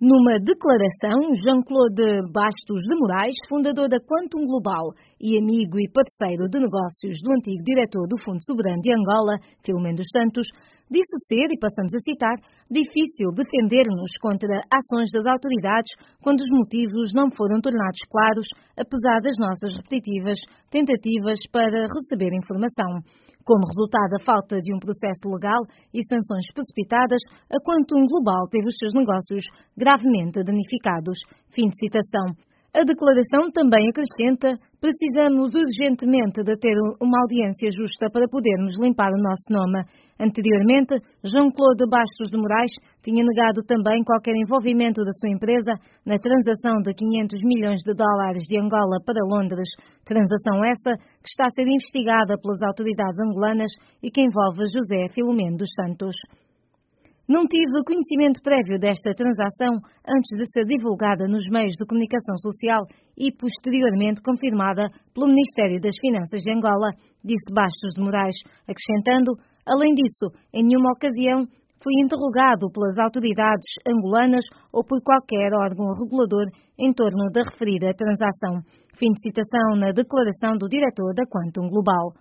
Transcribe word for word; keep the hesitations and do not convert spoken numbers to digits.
Numa declaração, Jean-Claude Bastos de Moraes, fundador da Quantum Global e amigo e parceiro de negócios do antigo diretor do Fundo Soberano de Angola, Filomeno dos Santos, disse ser, e passamos a citar, difícil defender-nos contra ações das autoridades quando os motivos não foram tornados claros, apesar das nossas repetitivas tentativas para receber informação. Como resultado da falta de um processo legal e sanções precipitadas, a Quantum Global teve os seus negócios gravemente danificados. Fim de citação. A declaração também acrescenta: precisamos urgentemente de ter uma audiência justa para podermos limpar o nosso nome. Anteriormente, Jean-Claude Bastos de Moraes tinha negado também qualquer envolvimento da sua empresa na transação de quinhentos milhões de dólares de Angola para Londres, transação essa que está a ser investigada pelas autoridades angolanas e que envolve José Filomeno dos Santos. Não tive conhecimento prévio desta transação antes de ser divulgada nos meios de comunicação social e posteriormente confirmada pelo Ministério das Finanças de Angola, disse Bastos de Moraes, acrescentando: além disso, em nenhuma ocasião fui interrogado pelas autoridades angolanas ou por qualquer órgão regulador em torno da referida transação. Fim de citação na declaração do diretor da Quantum Global.